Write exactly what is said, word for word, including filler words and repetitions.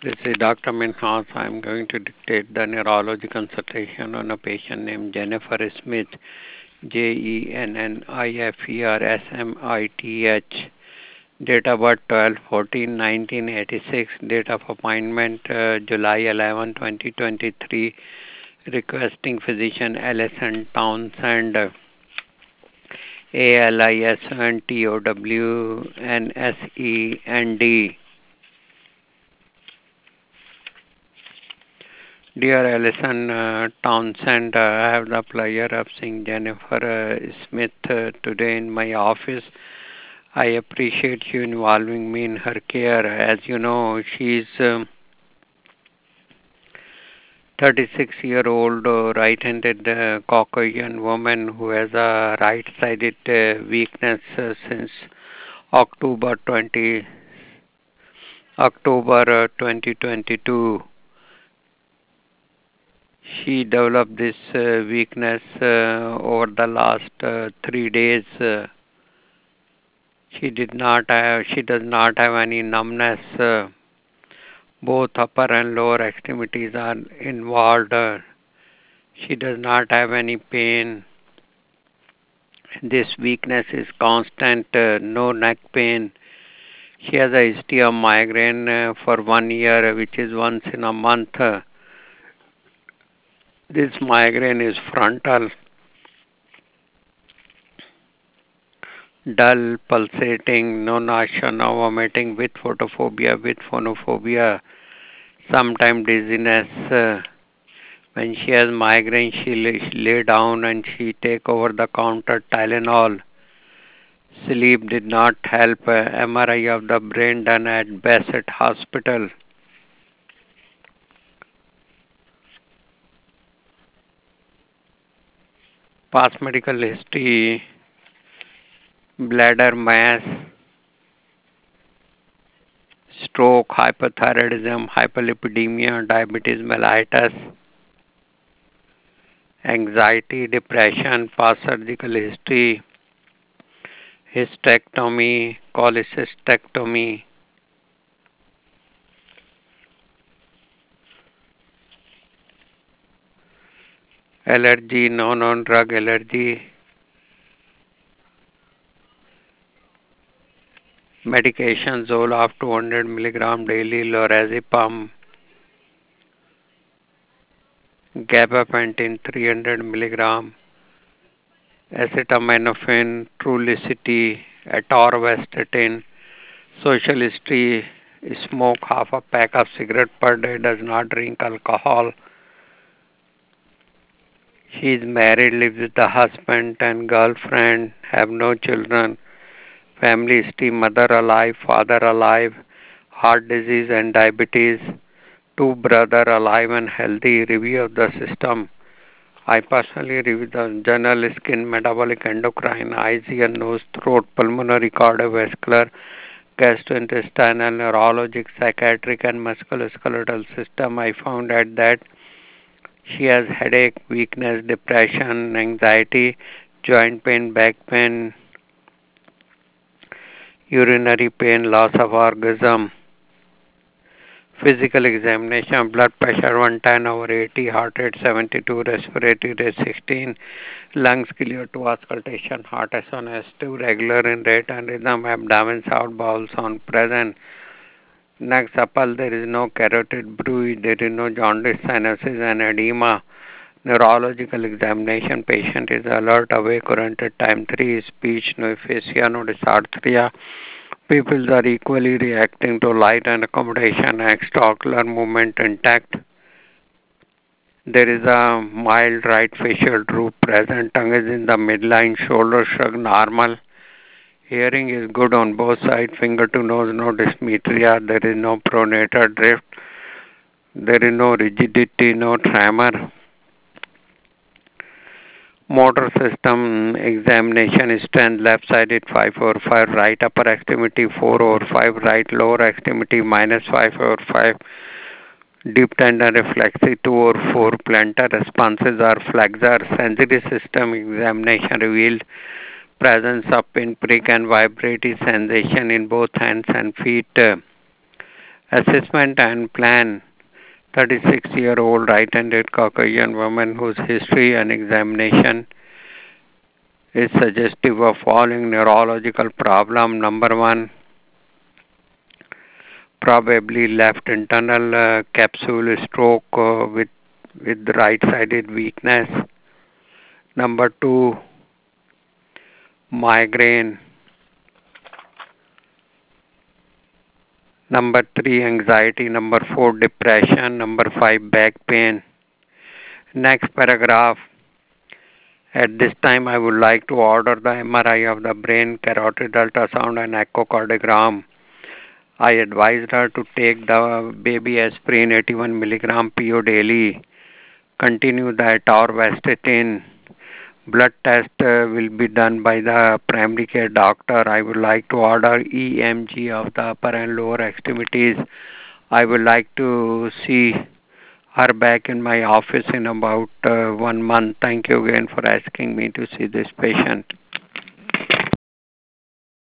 This is Doctor Minhas. I'm going to dictate the neurology consultation on a patient named Jennifer Smith, J E N N I F E R S M I T H. Date of birth twelve fourteen nineteen eighty-six. Date of appointment uh, July eleventh twenty twenty-three. Requesting physician Alison Townsend. A L I S O N T O W N S E N D. Dear Alison uh, Townsend, uh, I have the pleasure of seeing Jennifer uh, Smith uh, today in my office. I appreciate you involving me in her care. As you know, she is um, thirty-six-year-old uh, right-handed uh, Caucasian woman who has a right-sided uh, weakness uh, since October twentieth, October uh, twenty twenty-two. She developed this uh, weakness uh, over the last uh, three days. Uh, she did not have, she does not have any numbness. Uh, both upper and lower extremities are involved. Uh, she does not have any pain. This weakness is constant, uh, no neck pain. She has a history of migraine uh, for one year, which is once in a month. Uh, this migraine is frontal, dull, pulsating, no nausea, no vomiting, with photophobia, with phonophobia, sometimes dizziness. Uh, when she has migraine, she lay, she lay down and she take over the counter Tylenol. Sleep did not help. Uh, M R I of the brain done at Bassett Hospital. Past medical history, bladder mass, stroke, hypothyroidism, hyperlipidemia, diabetes mellitus, anxiety, depression, past surgical history, hysterectomy, cholecystectomy, allergy, non-on-drug allergy, medication, Zoloft two hundred milligram daily, lorazepam, gabapentin three hundred milligram, acetaminophen, Trulicity, atorvastatin, social history, smoke half a pack of cigarette per day, does not drink alcohol. She is married, lives with the husband and girlfriend, have no children. Family history, mother alive, father alive, heart disease and diabetes, two brother alive and healthy, review of the system. I personally review the general skin, metabolic, endocrine, eyes, ear, nose, throat, pulmonary, cardiovascular, gastrointestinal, neurologic, psychiatric and musculoskeletal system. I found out that she has headache, weakness, depression, anxiety, joint pain, back pain, urinary pain, loss of orgasm, physical examination, blood pressure one ten over eighty, heart rate seventy-two, respiratory rate sixteen, lungs clear to auscultation, heart S one S two, regular in rate and rhythm, abdomen sound, bowel sound present. Next, supple, there is no carotid bruit, there is no jaundice, sinuses and edema. Neurological examination, patient is alert, awake, oriented, time three, speech, no aphasia, no dysarthria. Pupils are equally reacting to light and accommodation, extraocular movement intact. There is a mild right facial droop present, tongue is in the midline, shoulder shrug normal. Hearing is good on both sides, finger to nose, no dysmetria, there is no pronator drift, there is no rigidity, no tremor. Motor system examination, strength left sided five over five, right upper extremity four over five, right lower extremity minus five over five, deep tendon reflexy two over four, plantar responses are flexor. Sensory system examination revealed presence of pinprick and vibratory sensation in both hands and feet. Assessment and plan. thirty-six-year-old right-handed Caucasian woman whose history and examination is suggestive of following neurological problem. Number one, probably left internal uh, capsule stroke uh, with with right-sided weakness. Number two, migraine. Number three, anxiety. Number four, depression. Number five, back pain. Next paragraph. At this time, I would like to order the M R I of the brain, carotid ultrasound, and echocardiogram. I advised her to take the baby aspirin eighty-one milligram P O daily. Continue the atorvastatin. Blood test uh, will be done by the primary care doctor. I would like to order E M G of the upper and lower extremities. I would like to see her back in my office in about uh, one month. Thank you again for asking me to see this patient.